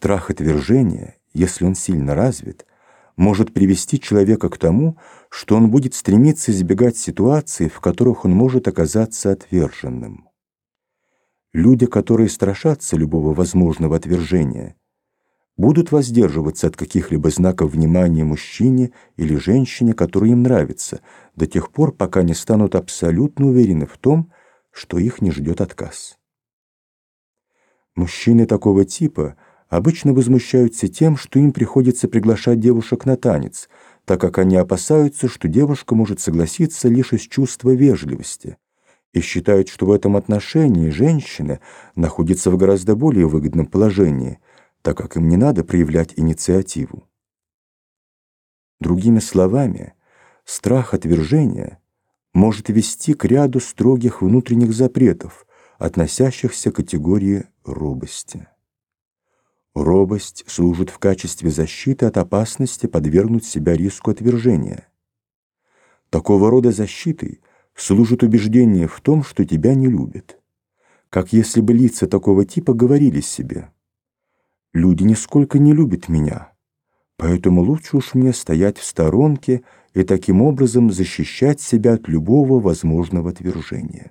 Страх отвержения, если он сильно развит, может привести человека к тому, что он будет стремиться избегать ситуаций, в которых он может оказаться отверженным. Люди, которые страшатся любого возможного отвержения, будут воздерживаться от каких-либо знаков внимания мужчине или женщине, которые им нравятся, до тех пор, пока не станут абсолютно уверены в том, что их не ждет отказ. Мужчины такого типа обычно возмущаются тем, что им приходится приглашать девушек на танец, так как они опасаются, что девушка может согласиться лишь из чувства вежливости, и считают, что в этом отношении женщина находится в гораздо более выгодном положении, так как им не надо проявлять инициативу. Другими словами, страх отвержения может вести к ряду строгих внутренних запретов, относящихся к категории робости. Робость служит в качестве защиты от опасности подвергнуть себя риску отвержения. Такого рода защитой служит убеждение в том, что тебя не любят, как если бы лица такого типа говорили себе: «Люди нисколько не любят меня, поэтому лучше уж мне стоять в сторонке и таким образом защищать себя от любого возможного отвержения».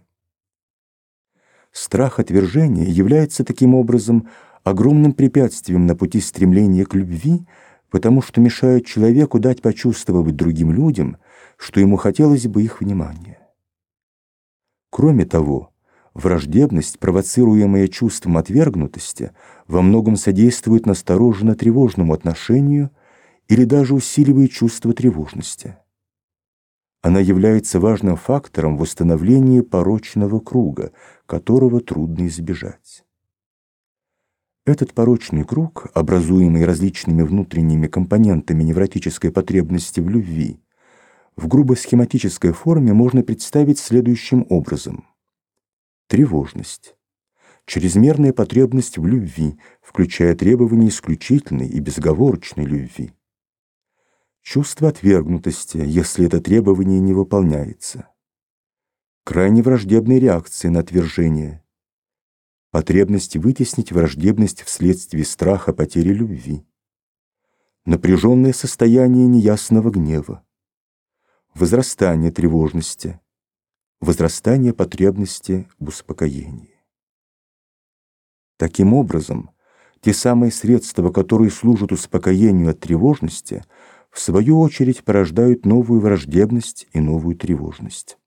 Страх отвержения является таким образом огромным препятствием на пути стремления к любви, потому что мешает человеку дать почувствовать другим людям, что ему хотелось бы их внимания. Кроме того, враждебность, провоцируемая чувством отвергнутости, во многом содействует настороженно-тревожному отношению или даже усиливает чувство тревожности. Она является важным фактором в восстановлении порочного круга, которого трудно избежать. Этот порочный круг, образуемый различными внутренними компонентами невротической потребности в любви, в грубо схематической форме можно представить следующим образом. Тревожность. Чрезмерная потребность в любви, включая требования исключительной и безоговорочной любви. Чувство отвергнутости, если это требование не выполняется. Крайне враждебная реакция на отвержение. Потребность вытеснить враждебность вследствие страха потери любви. Напряженное состояние неясного гнева. Возрастание тревожности. Возрастание потребности в успокоении. Таким образом, те самые средства, которые служат успокоению от тревожности, в свою очередь порождают новую враждебность и новую тревожность.